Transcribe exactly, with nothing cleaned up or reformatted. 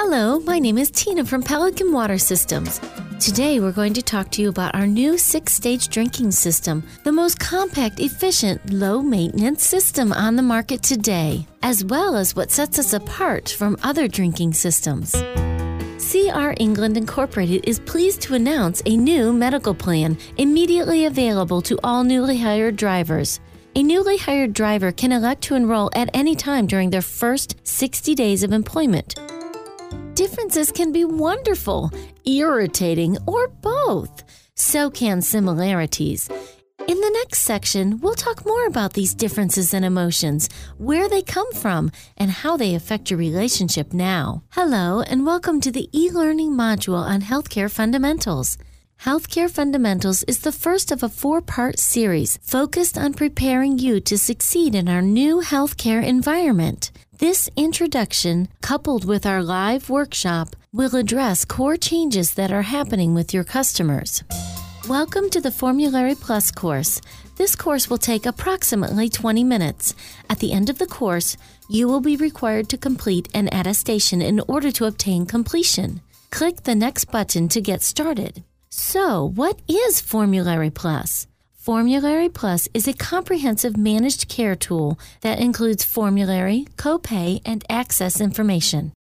Hello, my name is Tina from Pelican Water Systems. Today we're going to talk to you about our new six-stage drinking system, the most compact, efficient, low-maintenance system on the market today, as well as what sets us apart from other drinking systems. C R England Incorporated is pleased to announce a new medical plan immediately available to all newly hired drivers. A newly hired driver can elect to enroll at any time during their first sixty days of employment. Differences can be wonderful, irritating, or both. So can similarities. In the next section, we'll talk more about these differences and emotions, where they come from, and how they affect your relationship now. Hello, and welcome to the e-learning module on Healthcare Fundamentals. Healthcare Fundamentals is the first of a four-part series focused on preparing you to succeed in our new healthcare environment. This introduction, coupled with our live workshop, will address core changes that are happening with your customers. Welcome to the Formulary Plus course. This course will take approximately twenty minutes. At the end of the course, you will be required to complete an attestation in order to obtain completion. Click the next button to get started. So, what is Formulary Plus? Formulary Plus is a comprehensive managed care tool that includes formulary, copay, and access information.